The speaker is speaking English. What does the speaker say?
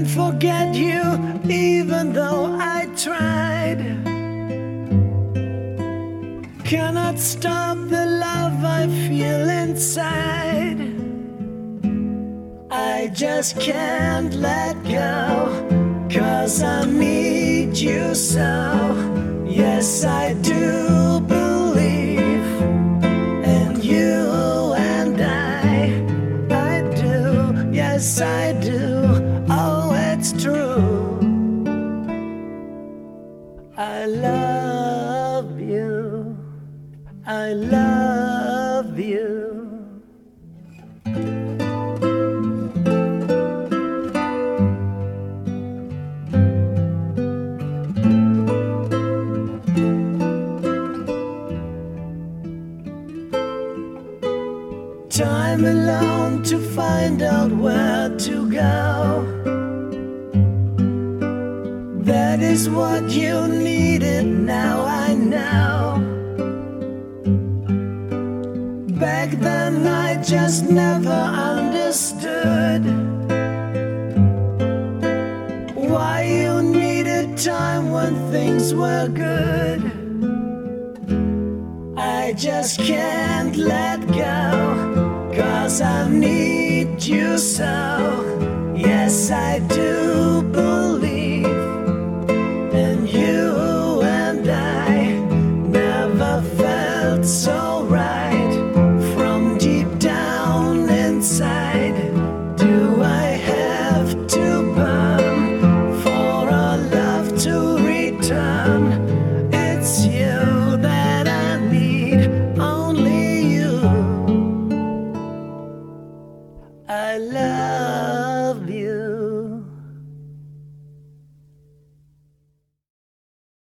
forget you, even though I tried. Cannot stop the love I feel inside. I just can't let go, 'cause I need you so. Yes, I do believe in you and I do, yes I do, oh it's true. I love you, I love you. Time alone to find out where to go. That is what you needed, now I know. Back then I just never understood why you needed time when things were good. I just can't let go, 'cause I need you so. Yes, I do